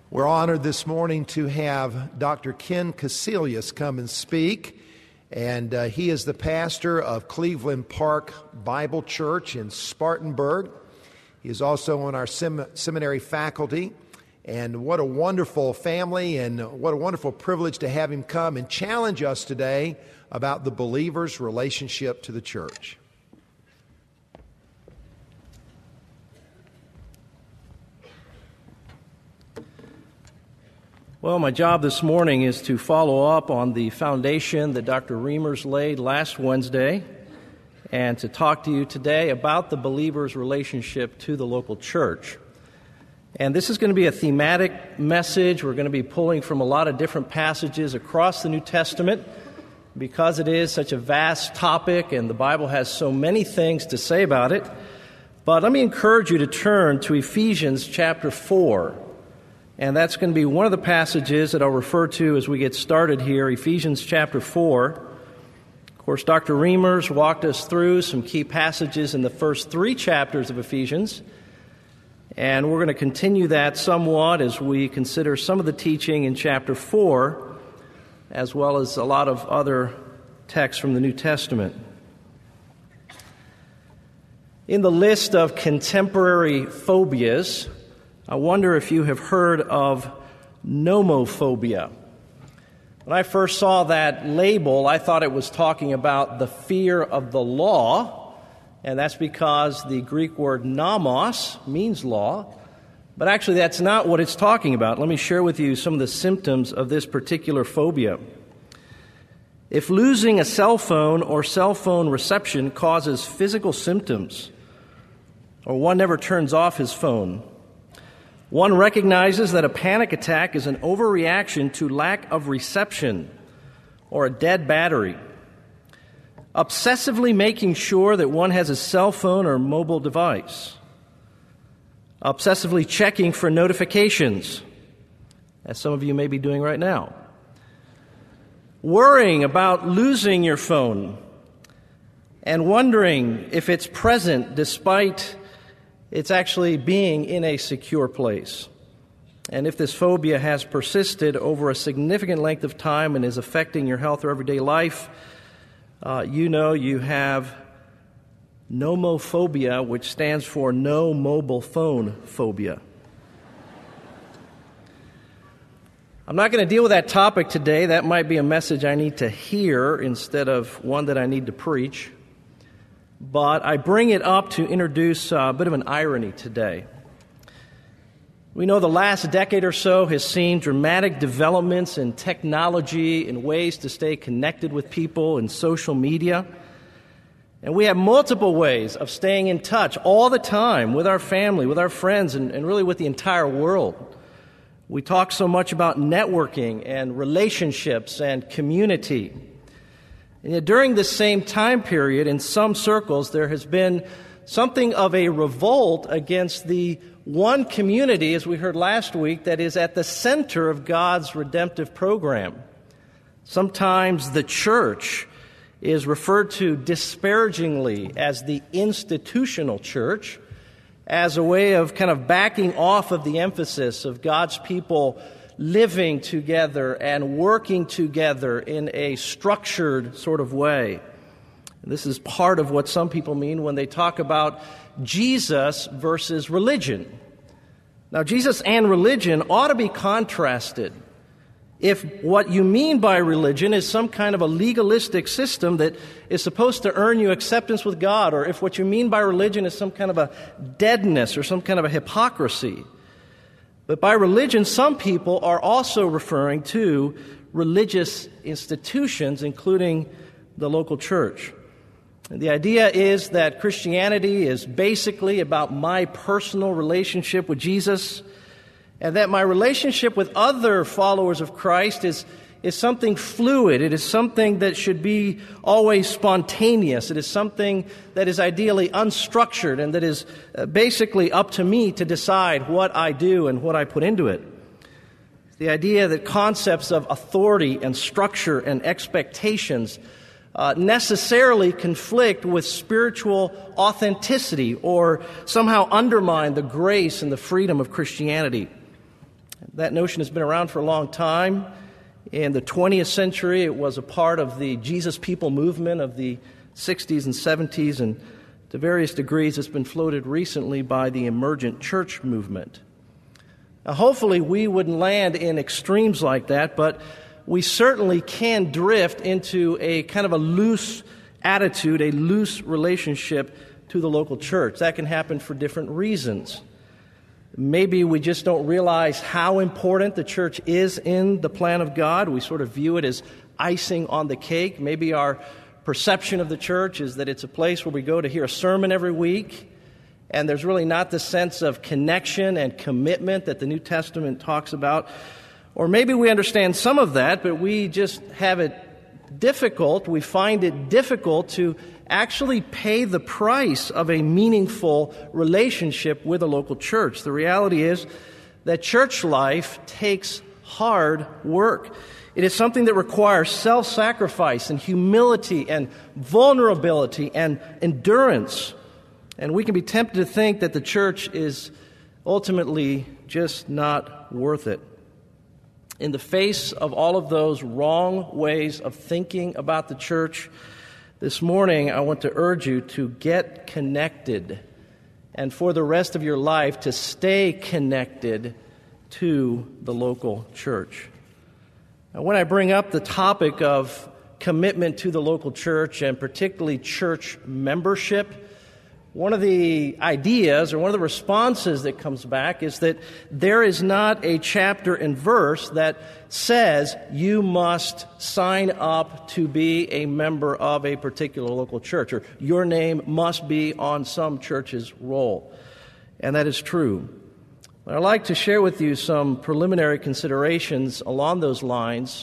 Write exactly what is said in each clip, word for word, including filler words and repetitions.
We're honored this morning to have Doctor Ken Casillas come and speak, and uh, he is the pastor of Cleveland Park Bible Church in Spartanburg. He is also on our sem- seminary faculty, and what a wonderful family and what a wonderful privilege to have him come and challenge us today about the believer's relationship to the church. Well, my job this morning is to follow up on the foundation that Doctor Reimers laid last Wednesday and to talk to you today about the believer's relationship to the local church. And this is going to be a thematic message. We're going to be pulling from a lot of different passages across the New Testament because it is such a vast topic and the Bible has so many things to say about it. But let me encourage you to turn to Ephesians chapter four. And that's going to be one of the passages that I'll refer to as we get started here, Ephesians chapter four. Of course, Doctor Reimers walked us through some key passages in the first three chapters of Ephesians. And we're going to continue that somewhat as we consider some of the teaching in chapter four, as well as a lot of other texts from the New Testament. In the list of contemporary phobias, I wonder if you have heard of nomophobia. When I first saw that label, I thought it was talking about the fear of the law, and that's because the Greek word nomos means law, but actually that's not what it's talking about. Let me share with you some of the symptoms of this particular phobia. If losing a cell phone or cell phone reception causes physical symptoms, or one never turns off his phone, one recognizes that a panic attack is an overreaction to lack of reception or a dead battery. Obsessively making sure that one has a cell phone or mobile device. Obsessively checking for notifications, as some of you may be doing right now. Worrying about losing your phone and wondering if it's present despite it's actually being in a secure place. And if this phobia has persisted over a significant length of time and is affecting your health or everyday life, uh, you know you have nomophobia, which stands for no mobile phone phobia. I'm not going to deal with that topic today. That might be a message I need to hear instead of one that I need to preach. But I bring it up to introduce a bit of an irony today. We know the last decade or so has seen dramatic developments in technology and ways to stay connected with people in social media. And we have multiple ways of staying in touch all the time with our family, with our friends, and, and really with the entire world. We talk so much about networking and relationships and community. And yet during this same time period, in some circles, there has been something of a revolt against the one community, as we heard last week, that is at the center of God's redemptive program. Sometimes the church is referred to disparagingly as the institutional church, as a way of kind of backing off of the emphasis of God's people living together and working together in a structured sort of way. This is part of what some people mean when they talk about Jesus versus religion. Now, Jesus and religion ought to be contrasted. If what you mean by religion is some kind of a legalistic system that is supposed to earn you acceptance with God, or if what you mean by religion is some kind of a deadness or some kind of a hypocrisy. But by religion, some people are also referring to religious institutions, including the local church. And the idea is that Christianity is basically about my personal relationship with Jesus, and that my relationship with other followers of Christ is, is something fluid. It is something that should be always spontaneous. It is something that is ideally unstructured and that is basically up to me to decide what I do and what I put into it. The idea that concepts of authority and structure and expectations uh, necessarily conflict with spiritual authenticity or somehow undermine the grace and the freedom of Christianity. That notion has been around for a long time. In the twentieth century, it was a part of the Jesus People movement of the sixties and seventies, and to various degrees it's been floated recently by the emergent church movement. Now, hopefully we wouldn't land in extremes like that, but we certainly can drift into a kind of a loose attitude, a loose relationship to the local church. That can happen for different reasons. Maybe we just don't realize how important the church is in the plan of God. We sort of view it as icing on the cake. Maybe our perception of the church is that it's a place where we go to hear a sermon every week, and there's really not the sense of connection and commitment that the New Testament talks about. Or maybe we understand some of that, but we just have it difficult, we find it difficult to actually pay the price of a meaningful relationship with a local church. The reality is that church life takes hard work. It is something that requires self-sacrifice and humility and vulnerability and endurance. And we can be tempted to think that the church is ultimately just not worth it. In the face of all of those wrong ways of thinking about the church, this morning I want to urge you to get connected, and for the rest of your life to stay connected to the local church. Now, when I bring up the topic of commitment to the local church, and particularly church membership, one of the ideas or one of the responses that comes back is that there is not a chapter and verse that says you must sign up to be a member of a particular local church, or your name must be on some church's roll. And that is true. But I'd like to share with you some preliminary considerations along those lines.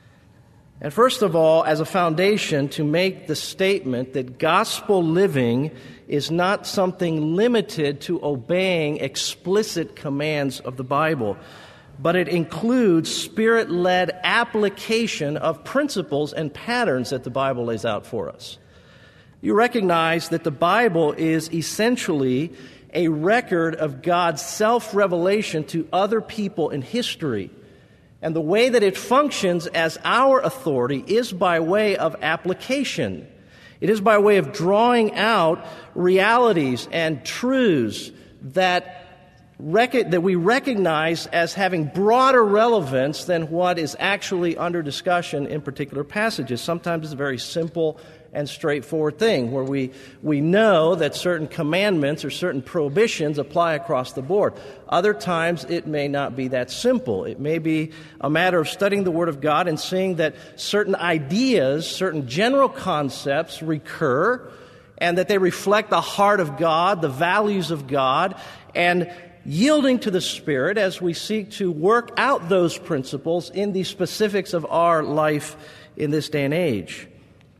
And first of all, as a foundation, to make the statement that gospel living is not something limited to obeying explicit commands of the Bible, but it includes Spirit-led application of principles and patterns that the Bible lays out for us. You recognize that the Bible is essentially a record of God's self-revelation to other people in history. And the way that it functions as our authority is by way of application. It is by way of drawing out realities and truths that rec- that we recognize as having broader relevance than what is actually under discussion in particular passages. Sometimes it's a very simple and straightforward thing where we, we know that certain commandments or certain prohibitions apply across the board. Other times it may not be that simple. It may be a matter of studying the Word of God and seeing that certain ideas, certain general concepts recur, and that they reflect the heart of God, the values of God, and yielding to the Spirit as we seek to work out those principles in the specifics of our life in this day and age.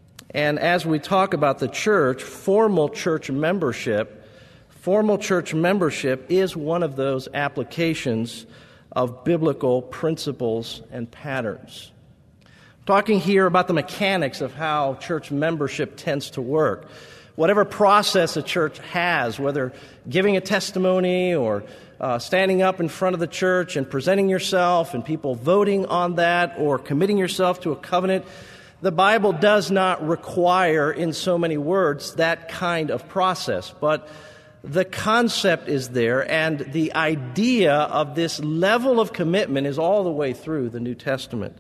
And as we talk about the church, formal church membership, formal church membership is one of those applications of biblical principles and patterns. I'm talking here about the mechanics of how church membership tends to work. Whatever process a church has, whether giving a testimony or uh, standing up in front of the church and presenting yourself and people voting on that, or committing yourself to a covenant, the Bible does not require, in so many words, that kind of process. But the concept is there, and the idea of this level of commitment is all the way through the New Testament.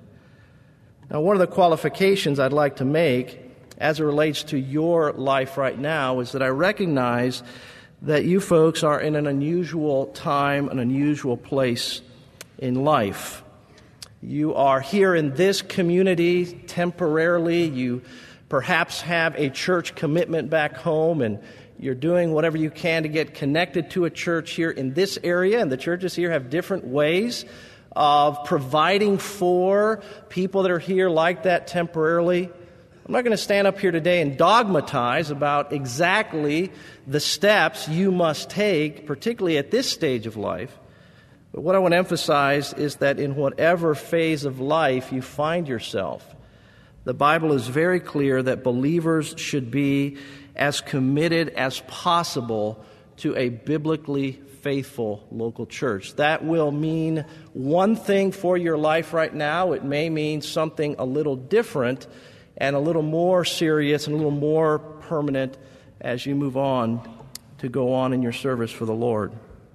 Now, one of the qualifications I'd like to make as it relates to your life right now is that I recognize that you folks are in an unusual time, an unusual place in life. You are here in this community temporarily. You perhaps have a church commitment back home, and you're doing whatever you can to get connected to a church here in this area. And the churches here have different ways of providing for people that are here like that temporarily. I'm not going to stand up here today and dogmatize about exactly the steps you must take, particularly at this stage of life. But what I want to emphasize is that in whatever phase of life you find yourself, the Bible is very clear that believers should be as committed as possible to a biblically faithful local church. That will mean one thing for your life right now. It may mean something a little different and a little more serious and a little more permanent as you move on to go on in your service for the Lord.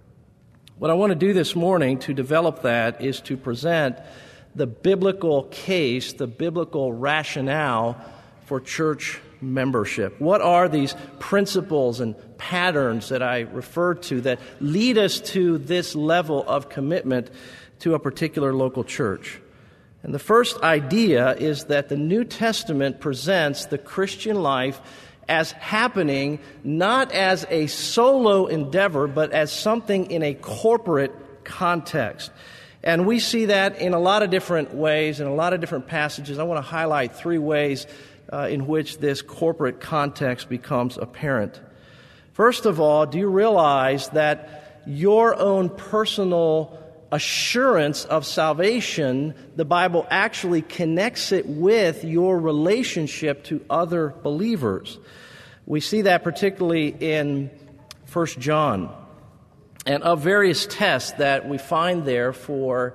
What I want to do this morning to develop that is to present the biblical case, the biblical rationale for church membership. What are these principles and patterns that I referred to that lead us to this level of commitment to a particular local church? And the first idea is that the New Testament presents the Christian life as happening not as a solo endeavor, but as something in a corporate context. And we see that in a lot of different ways, in a lot of different passages. I want to highlight three ways uh, in which this corporate context becomes apparent. First of all, do you realize that your own personal assurance of salvation, the Bible actually connects it with your relationship to other believers? We see that particularly in First John. And of various tests that we find there for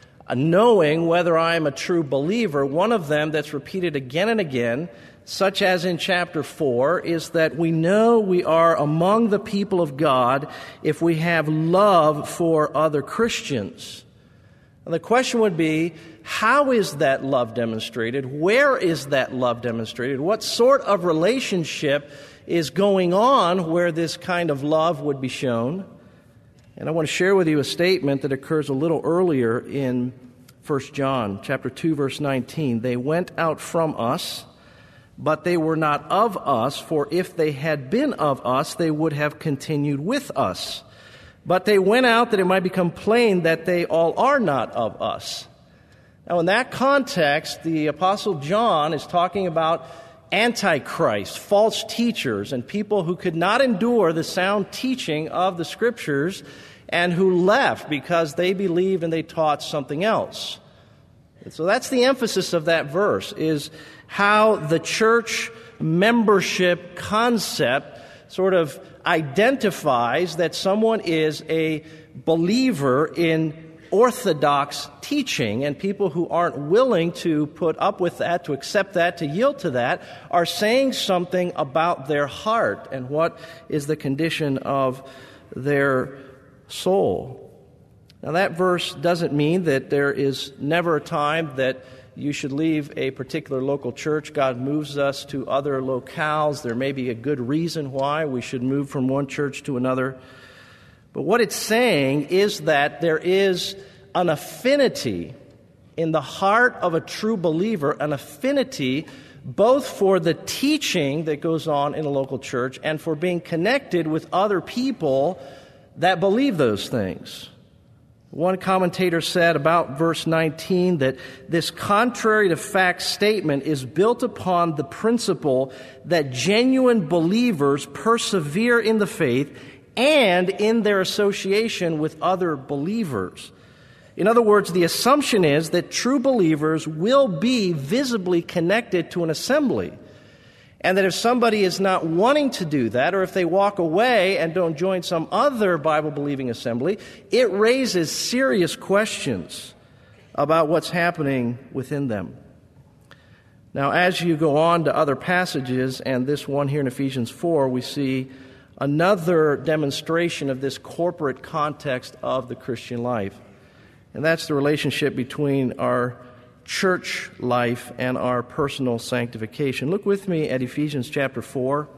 knowing whether I am a true believer, one of them that's repeated again and again, such as in chapter four, is that we know we are among the people of God if we have love for other Christians. And the question would be, how is that love demonstrated? Where is that love demonstrated? What sort of relationship is going on where this kind of love would be shown? And I want to share with you a statement that occurs a little earlier in First John, chapter two, verse nineteen. They went out from us, but they were not of us, for if they had been of us, they would have continued with us. But they went out that it might become plain that they all are not of us. Now, in that context, the Apostle John is talking about Antichrist, false teachers, and people who could not endure the sound teaching of the Scriptures and who left because they believed and they taught something else. And so that's the emphasis of that verse, is how the church membership concept sort of identifies that someone is a believer in orthodox teaching, and people who aren't willing to put up with that, to accept that, to yield to that, are saying something about their heart and what is the condition of their soul. Now, that verse doesn't mean that there is never a time that you should leave a particular local church. God moves us to other locales. There may be a good reason why we should move from one church to another. But what it's saying is that there is an affinity in the heart of a true believer, an affinity both for the teaching that goes on in a local church and for being connected with other people that believe those things. One commentator said about verse nineteen that this contrary to fact statement is built upon the principle that genuine believers persevere in the faith and in their association with other believers. In other words, the assumption is that true believers will be visibly connected to an assembly, and that if somebody is not wanting to do that, or if they walk away and don't join some other Bible-believing assembly, it raises serious questions about what's happening within them. Now, as you go on to other passages, and this one here in Ephesians four, we see another demonstration of this corporate context of the Christian life. And that's the relationship between our church life and our personal sanctification. Look with me at Ephesians chapter four,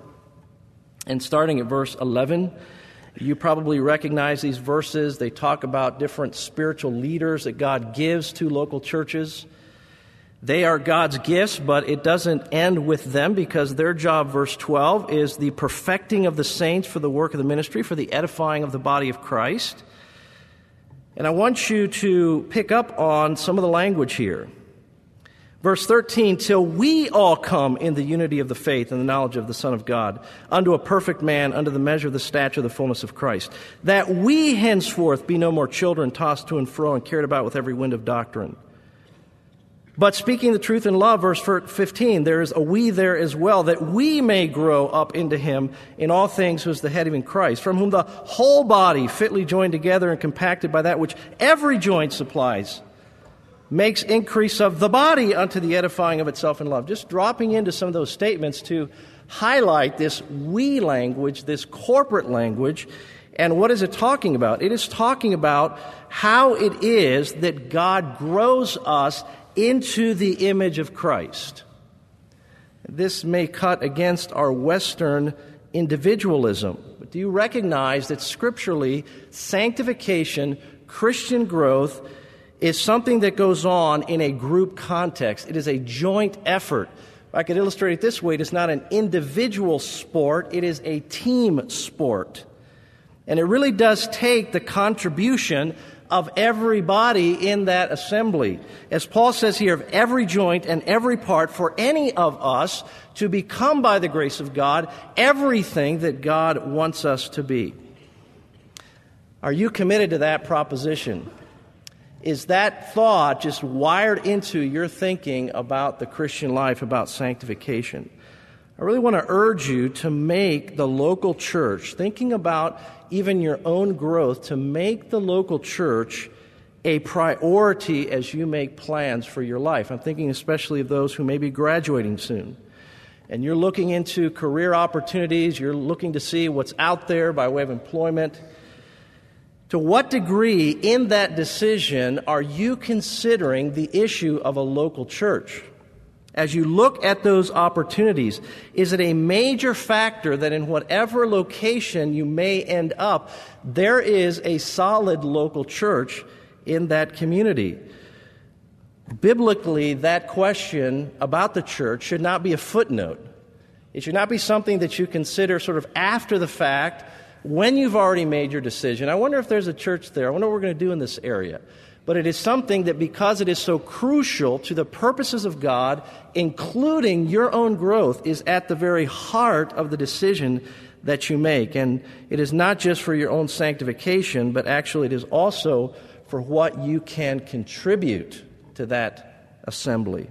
and starting at verse eleven. You probably recognize these verses. They talk about different spiritual leaders that God gives to local churches. They are God's gifts, but it doesn't end with them, because their job, verse twelve, is the perfecting of the saints for the work of the ministry, for the edifying of the body of Christ. And I want you to pick up on some of the language here. Verse thirteen, till we all come in the unity of the faith and the knowledge of the Son of God, unto a perfect man, unto the measure of the stature of the fullness of Christ, that we henceforth be no more children tossed to and fro and carried about with every wind of doctrine. But speaking the truth in love, verse fifteen, there is a we there as well, that we may grow up into him in all things who is the head, even Christ, from whom the whole body, fitly joined together and compacted by that which every joint supplies, makes increase of the body unto the edifying of itself in love. Just dropping into some of those statements to highlight this we language, this corporate language. And what is it talking about? It is talking about how it is that God grows us into the image of Christ. This may cut against our Western individualism, but do you recognize that scripturally, sanctification, Christian growth, is something that goes on in a group context? It is a joint effort. If I could illustrate it this way, it is not an individual sport, it is a team sport. And it really does take the contribution of everybody in that assembly. As Paul says here, of every joint and every part, for any of us to become, by the grace of God, everything that God wants us to be. Are you committed to that proposition? Is that thought just wired into your thinking about the Christian life, about sanctification? I really want to urge you to make the local church, thinking about even your own growth, to make the local church a priority as you make plans for your life. I'm thinking especially of those who may be graduating soon. And you're looking into career opportunities, you're looking to see what's out there by way of employment. To what degree in that decision are you considering the issue of a local church? As you look at those opportunities, is it a major factor that in whatever location you may end up, there is a solid local church in that community? Biblically, that question about the church should not be a footnote. It should not be something that you consider sort of after the fact, when you've already made your decision. I wonder if there's a church there. I wonder what we're going to do in this area. But it is something that, because it is so crucial to the purposes of God, including your own growth, is at the very heart of the decision that you make. And it is not just for your own sanctification, but actually it is also for what you can contribute to that assembly.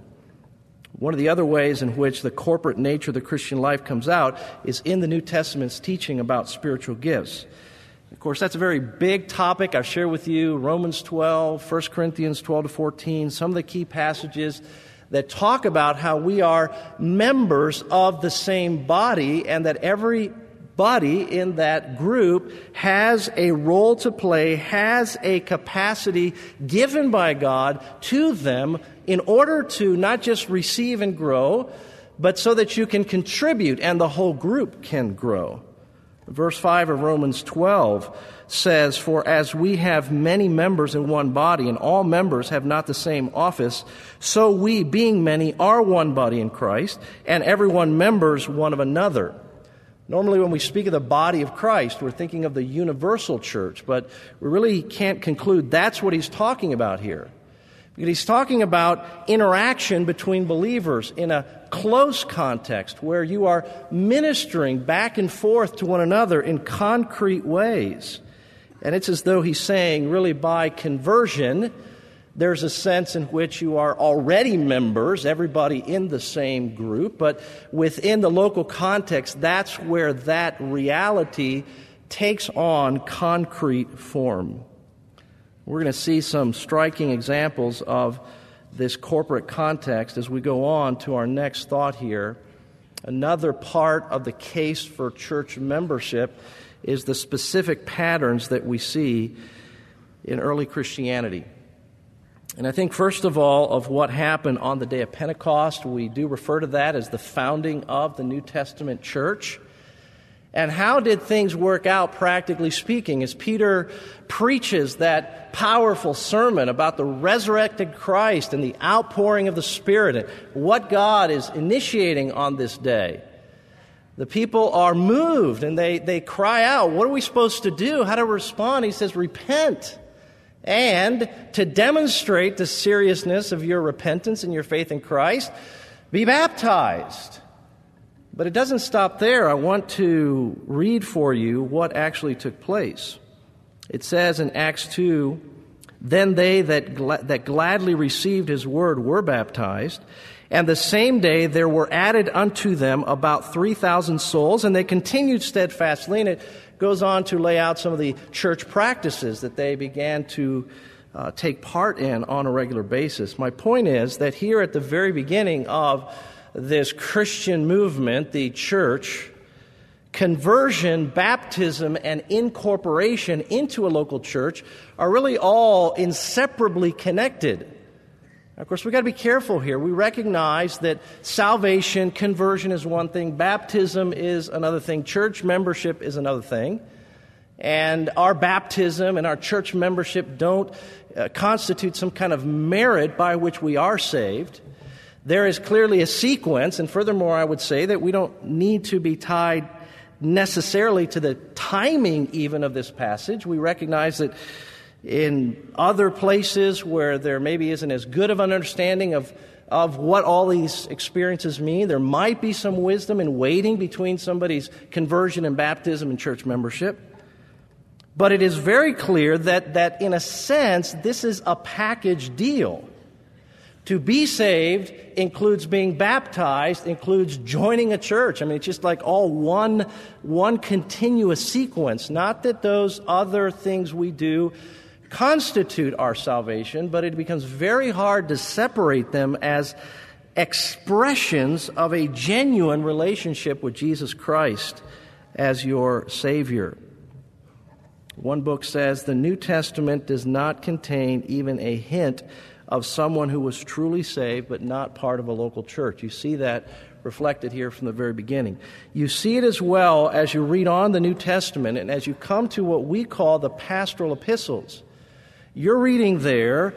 One of the other ways in which the corporate nature of the Christian life comes out is in the New Testament's teaching about spiritual gifts. Of course, that's a very big topic. I've shared with you Romans twelve, First Corinthians twelve to fourteen, some of the key passages that talk about how we are members of the same body and that every body in that group has a role to play, has a capacity given by God to them in order to not just receive and grow, but so that you can contribute and the whole group can grow. Verse five of Romans twelve says, "For as we have many members in one body, and all members have not the same office, so we, being many, are one body in Christ, and everyone members one of another." Normally when we speak of the body of Christ, we're thinking of the universal church, but we really can't conclude that's what he's talking about here. Because he's talking about interaction between believers in a close context where you are ministering back and forth to one another in concrete ways. And it's as though he's saying, really, by conversion, there's a sense in which you are already members, everybody in the same group, but within the local context, that's where that reality takes on concrete form. We're going to see some striking examples of this corporate context as we go on to our next thought here. Another part of the case for church membership is the specific patterns that we see in early Christianity. And I think, first of all, of what happened on the day of Pentecost, we do refer to that as the founding of the New Testament church. And how did things work out, practically speaking, as Peter preaches that powerful sermon about the resurrected Christ and the outpouring of the Spirit and what God is initiating on this day? The people are moved and they, they cry out, what are we supposed to do? How to respond? He says, repent. And to demonstrate the seriousness of your repentance and your faith in Christ, be baptized. But it doesn't stop there. I want to read for you what actually took place. It says in Acts two, Then they that, gla- that gladly received his word were baptized. And the same day there were added unto them about three thousand souls, and they continued steadfastly. And it goes on to lay out some of the church practices that they began to uh, take part in on a regular basis. My point is that here at the very beginning of this Christian movement, the church, conversion, baptism, and incorporation into a local church are really all inseparably connected. Of course, we've got to be careful here. We recognize that salvation, conversion is one thing, baptism is another thing, church membership is another thing. And our baptism and our church membership don't uh, constitute some kind of merit by which we are saved. There is clearly a sequence, and furthermore, I would say that we don't need to be tied necessarily to the timing even of this passage. We recognize that in other places where there maybe isn't as good of an understanding of, of what all these experiences mean, there might be some wisdom in waiting between somebody's conversion and baptism and church membership. But it is very clear that, that in a sense, this is a package deal. To be saved includes being baptized, includes joining a church. I mean, it's just like all one, one continuous sequence. Not that those other things we do constitute our salvation, but it becomes very hard to separate them as expressions of a genuine relationship with Jesus Christ as your Savior. One book says the New Testament does not contain even a hint of someone who was truly saved but not part of a local church. You see that reflected here from the very beginning. You see it as well as you read on the New Testament and as you come to what we call the pastoral epistles. You're reading there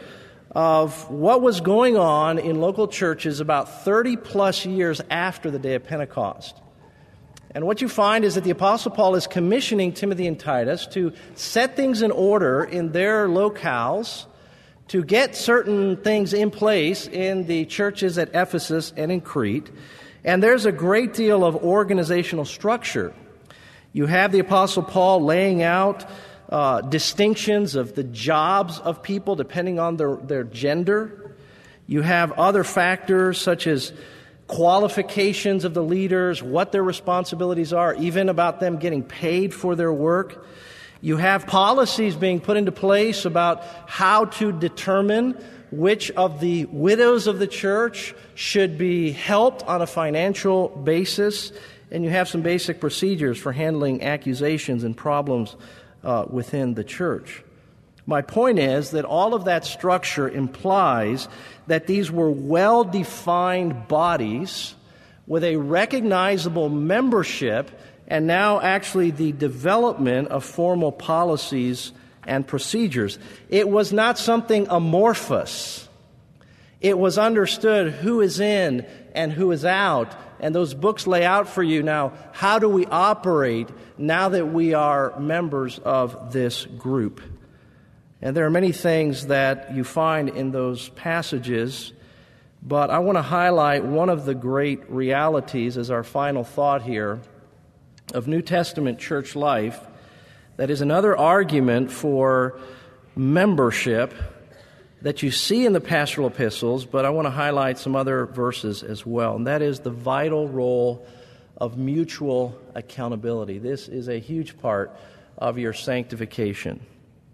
of what was going on in local churches about thirty plus years after the day of Pentecost. And what you find is that the Apostle Paul is commissioning Timothy and Titus to set things in order in their locales, to get certain things in place in the churches at Ephesus and in Crete. And there's a great deal of organizational structure. You have the Apostle Paul laying out uh, distinctions of the jobs of people depending on their, their gender. You have other factors such as qualifications of the leaders, what their responsibilities are, even about them getting paid for their work. You have policies being put into place about how to determine which of the widows of the church should be helped on a financial basis. And you have some basic procedures for handling accusations and problems uh, within the church. My point is that all of that structure implies that these were well-defined bodies with a recognizable membership and now actually the development of formal policies and procedures. It was not something amorphous. It was understood who is in and who is out, and those books lay out for you now how do we operate now that we are members of this group. And there are many things that you find in those passages, but I want to highlight one of the great realities as our final thought here of New Testament church life that is another argument for membership that you see in the pastoral epistles, but I want to highlight some other verses as well, and that is the vital role of mutual accountability. This is a huge part of your sanctification.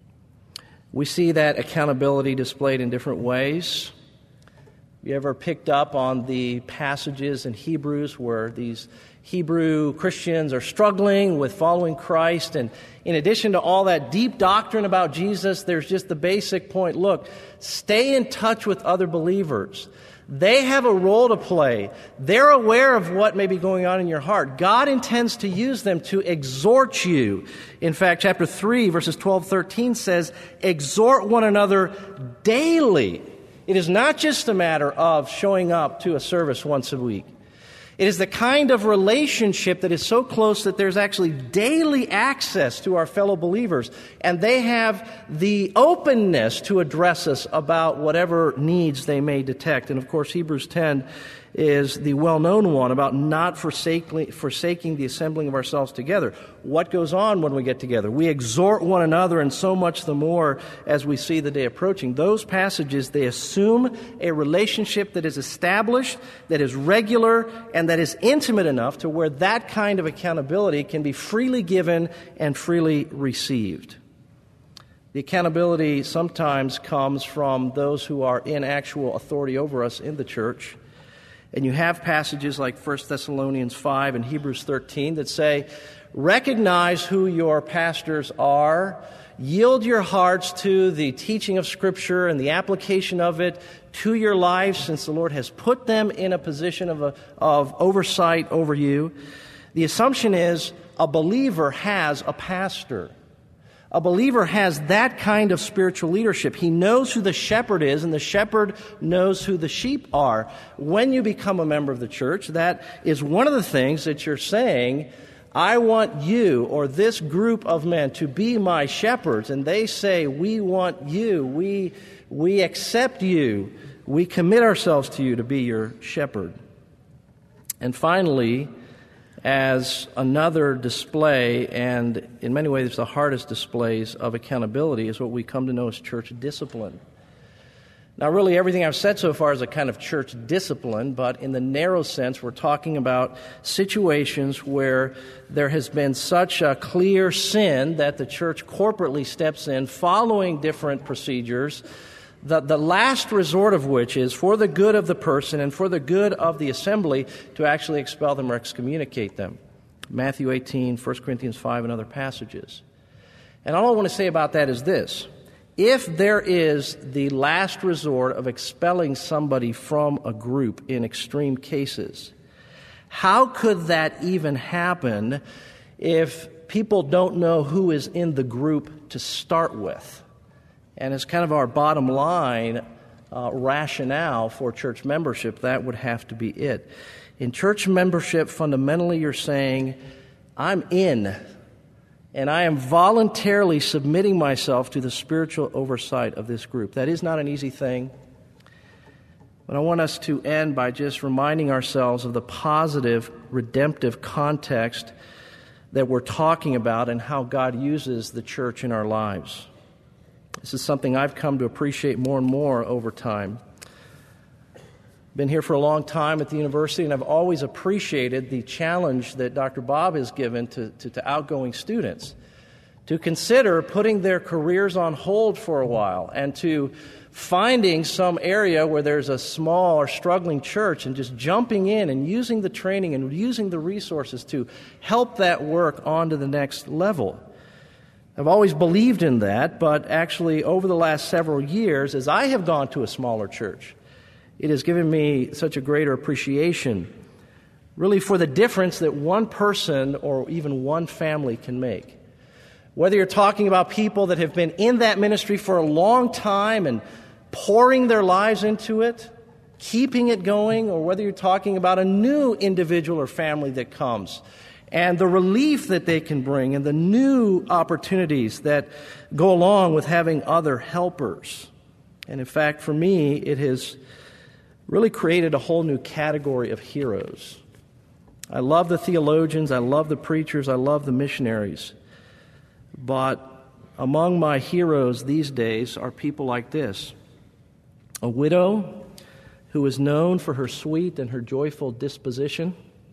We see that accountability displayed in different ways. You ever picked up on the passages in Hebrews where these Hebrew Christians are struggling with following Christ, and in addition to all that deep doctrine about Jesus, there's just the basic point, look, stay in touch with other believers. They have a role to play. They're aware of what may be going on in your heart. God intends to use them to exhort you. In fact, chapter three, verses twelve, thirteen says, exhort one another daily. It is not just a matter of showing up to a service once a week. It is the kind of relationship that is so close that there's actually daily access to our fellow believers, and they have the openness to address us about whatever needs they may detect. And of course, Hebrews ten is the well-known one about not forsaking, forsaking the assembling of ourselves together. What goes on when we get together? We exhort one another, and so much the more as we see the day approaching. Those passages, they assume a relationship that is established, that is regular, and that is intimate enough to where that kind of accountability can be freely given and freely received. The accountability sometimes comes from those who are in actual authority over us in the church. And you have passages like First Thessalonians five and Hebrews thirteen that say, recognize who your pastors are, yield your hearts to the teaching of Scripture and the application of it to your lives, since the Lord has put them in a position of, a, of oversight over you. The assumption is a believer has a pastor. A believer has that kind of spiritual leadership. He knows who the shepherd is, and the shepherd knows who the sheep are. When you become a member of the church, that is one of the things that you're saying, I want you or this group of men to be my shepherds. And they say, we want you. We, we accept you. We commit ourselves to you to be your shepherd. And finally, as another display, and in many ways the hardest displays of accountability, is what we come to know as church discipline. Now, really, everything I've said so far is a kind of church discipline, but in the narrow sense, we're talking about situations where there has been such a clear sin that the church corporately steps in following different procedures, The, the last resort of which is for the good of the person and for the good of the assembly to actually expel them or excommunicate them. Matthew eighteen, First Corinthians five, and other passages. And all I want to say about that is this. If there is the last resort of expelling somebody from a group in extreme cases, how could that even happen if people don't know who is in the group to start with? And as kind of our bottom line uh, rationale for church membership, that would have to be it. In church membership, fundamentally you're saying, I'm in, and I am voluntarily submitting myself to the spiritual oversight of this group. That is not an easy thing. But I want us to end by just reminding ourselves of the positive, redemptive context that we're talking about and how God uses the church in our lives. This is something I've come to appreciate more and more over time. Been here for a long time at the university, and I've always appreciated the challenge that Doctor Bob has given to, to, to outgoing students to consider putting their careers on hold for a while and to finding some area where there's a small or struggling church and just jumping in and using the training and using the resources to help that work on to the next level. I've always believed in that, but actually over the last several years, as I have gone to a smaller church, it has given me such a greater appreciation, really, for the difference that one person or even one family can make. Whether you're talking about people that have been in that ministry for a long time and pouring their lives into it, keeping it going, or whether you're talking about a new individual or family that comes, and the relief that they can bring and the new opportunities that go along with having other helpers. And in fact, for me, it has really created a whole new category of heroes. I love the theologians, I love the preachers, I love the missionaries. But among my heroes these days are people like this. A widow who is known for her sweet and her joyful disposition,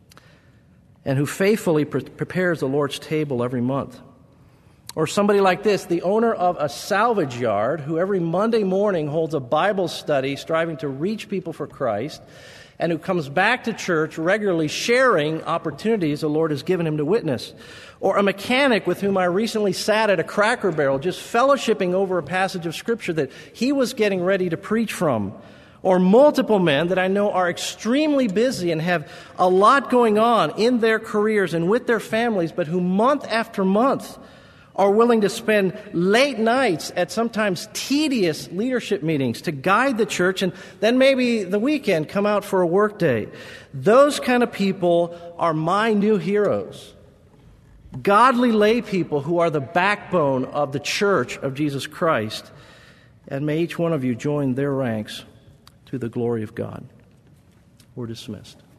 and who faithfully pre- prepares the Lord's table every month. Or somebody like this, the owner of a salvage yard, who every Monday morning holds a Bible study striving to reach people for Christ, and who comes back to church regularly sharing opportunities the Lord has given him to witness. Or a mechanic with whom I recently sat at a Cracker Barrel, just fellowshipping over a passage of Scripture that he was getting ready to preach from. Or multiple men that I know are extremely busy and have a lot going on in their careers and with their families, but who month after month are willing to spend late nights at sometimes tedious leadership meetings to guide the church, and then maybe the weekend come out for a work day. Those kind of people are my new heroes. Godly lay people who are the backbone of the church of Jesus Christ. And may each one of you join their ranks to the glory of God. We're dismissed.